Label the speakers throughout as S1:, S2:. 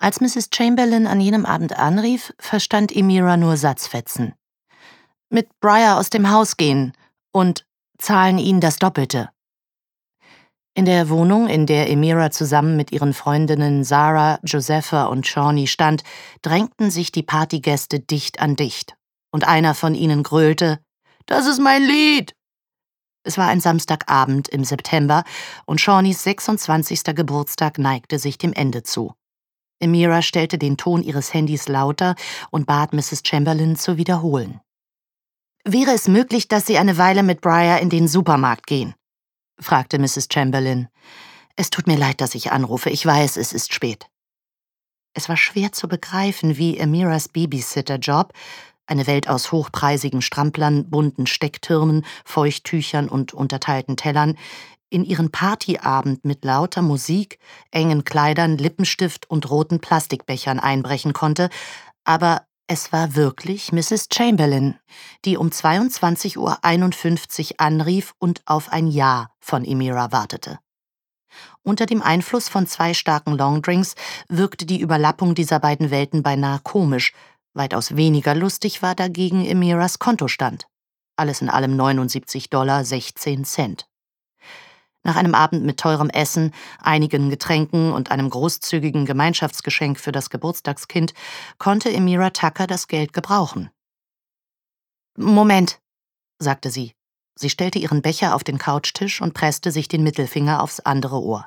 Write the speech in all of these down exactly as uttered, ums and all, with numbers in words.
S1: Als Misses Chamberlain an jenem Abend anrief, verstand Emira nur Satzfetzen. Mit Briar aus dem Haus gehen und zahlen ihn das Doppelte. In der Wohnung, in der Emira zusammen mit ihren Freundinnen Sarah, Josepha und Shawnee stand, drängten sich die Partygäste dicht an dicht. Und einer von ihnen gröhlte: »Das ist mein Lied!« Es war ein Samstagabend im September und Shawnees sechsundzwanzigster Geburtstag neigte sich dem Ende zu. Emira stellte den Ton ihres Handys lauter und bat Misses Chamberlain zu wiederholen. »Wäre es möglich, dass Sie eine Weile mit Briar in den Supermarkt gehen?« fragte Misses Chamberlain. »Es tut mir leid, dass ich anrufe. Ich weiß, es ist spät.« Es war schwer zu begreifen, wie Emiras Babysitter-Job, eine Welt aus hochpreisigen Stramplern, bunten Stecktürmen, Feuchttüchern und unterteilten Tellern, in ihren Partyabend mit lauter Musik, engen Kleidern, Lippenstift und roten Plastikbechern einbrechen konnte, aber es war wirklich Misses Chamberlain, die um zweiundzwanzig Uhr einundfünfzig anrief und auf ein Ja von Emira wartete. Unter dem Einfluss von zwei starken Longdrinks wirkte die Überlappung dieser beiden Welten beinahe komisch. Weitaus weniger lustig war dagegen Emiras Kontostand. Alles in allem neunundsiebzig Dollar sechzehn Cent. Nach einem Abend mit teurem Essen, einigen Getränken und einem großzügigen Gemeinschaftsgeschenk für das Geburtstagskind konnte Emira Tucker das Geld gebrauchen. »Moment«, sagte sie. Sie stellte ihren Becher auf den Couchtisch und presste sich den Mittelfinger aufs andere Ohr.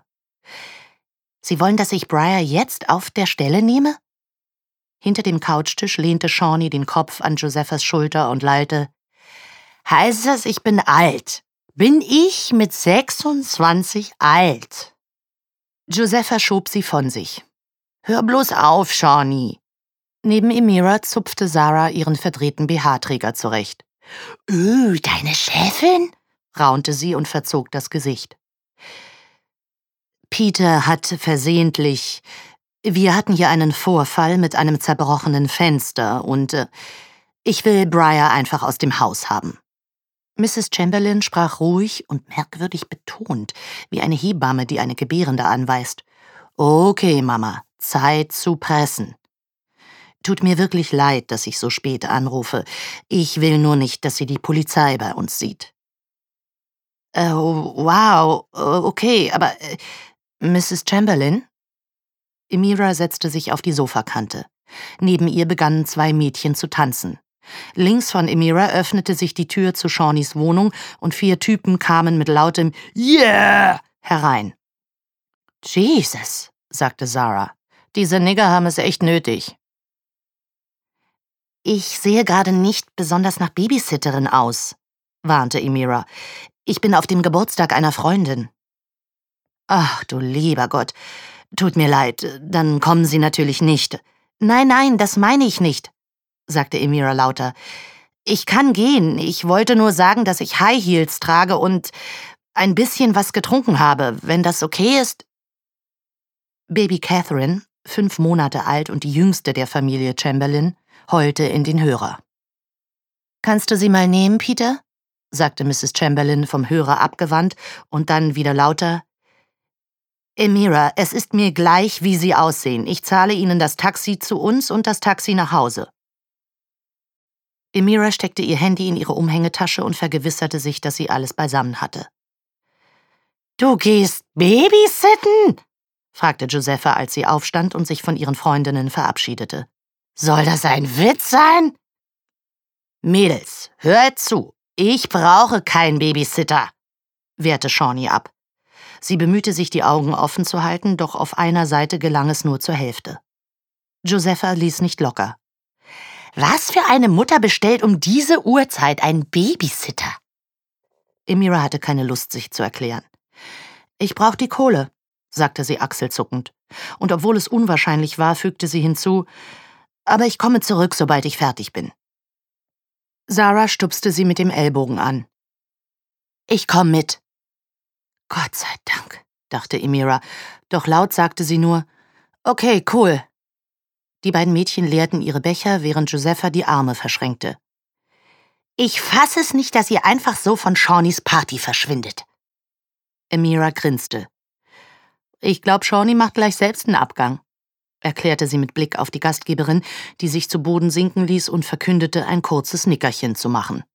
S1: »Sie wollen, dass ich Briar jetzt auf der Stelle nehme?« Hinter dem Couchtisch lehnte Shawnee den Kopf an Josephas Schulter und lallte: »Heißt das, ich bin alt? Bin ich mit sechsundzwanzig alt?« Josepha schob sie von sich. »Hör bloß auf, Shawnee!« Neben Emira zupfte Sarah ihren verdrehten B H-Träger zurecht. »Öh, deine Chefin?« raunte sie und verzog das Gesicht. »Peter hat versehentlich... Wir hatten hier einen Vorfall mit einem zerbrochenen Fenster und äh, ich will Briar einfach aus dem Haus haben.« Misses Chamberlain sprach ruhig und merkwürdig betont, wie eine Hebamme, die eine Gebärende anweist. »Okay, Mama, Zeit zu pressen. Tut mir wirklich leid, dass ich so spät anrufe. Ich will nur nicht, dass sie die Polizei bei uns sieht.« äh, »Wow, okay, aber äh, Misses Chamberlain?« Emira setzte sich auf die Sofakante. Neben ihr begannen zwei Mädchen zu tanzen. Links von Emira öffnete sich die Tür zu Shawnees Wohnung und vier Typen kamen mit lautem »Yeah!« herein. »Jesus«, sagte Sarah, »diese Nigger haben es echt nötig.« »Ich sehe gerade nicht besonders nach Babysitterin aus«, warnte Emira. »Ich bin auf dem Geburtstag einer Freundin.« »Ach, du lieber Gott, tut mir leid, dann kommen Sie natürlich nicht.« »Nein, nein, das meine ich nicht«, sagte Emira lauter. »Ich kann gehen. Ich wollte nur sagen, dass ich High Heels trage und ein bisschen was getrunken habe, wenn das okay ist.« Baby Catherine, fünf Monate alt und die jüngste der Familie Chamberlain, heulte in den Hörer. »Kannst du sie mal nehmen, Peter?« sagte Misses Chamberlain vom Hörer abgewandt und dann wieder lauter. »Emira, es ist mir gleich, wie Sie aussehen. Ich zahle Ihnen das Taxi zu uns und das Taxi nach Hause.« Emira steckte ihr Handy in ihre Umhängetasche und vergewisserte sich, dass sie alles beisammen hatte. »Du gehst babysitten?« fragte Josepha, als sie aufstand und sich von ihren Freundinnen verabschiedete. »Soll das ein Witz sein?« »Mädels, hört zu, ich brauche keinen Babysitter«, wehrte Shawnee ab. Sie bemühte sich, die Augen offen zu halten, doch auf einer Seite gelang es nur zur Hälfte. Josepha ließ nicht locker. »Was für eine Mutter bestellt um diese Uhrzeit einen Babysitter?« Emira hatte keine Lust, sich zu erklären. »Ich brauche die Kohle«, sagte sie achselzuckend. Und obwohl es unwahrscheinlich war, fügte sie hinzu, »aber ich komme zurück, sobald ich fertig bin.« Sarah stupste sie mit dem Ellbogen an. »Ich komm mit.« »Gott sei Dank«, dachte Emira, doch laut sagte sie nur, »Okay, cool.« Die beiden Mädchen leerten ihre Becher, während Josepha die Arme verschränkte. »Ich fass es nicht, dass ihr einfach so von Shawnees Party verschwindet.« Emira grinste. »Ich glaub, Shawnee macht gleich selbst einen Abgang.« erklärte sie mit Blick auf die Gastgeberin, die sich zu Boden sinken ließ und verkündete, ein kurzes Nickerchen zu machen.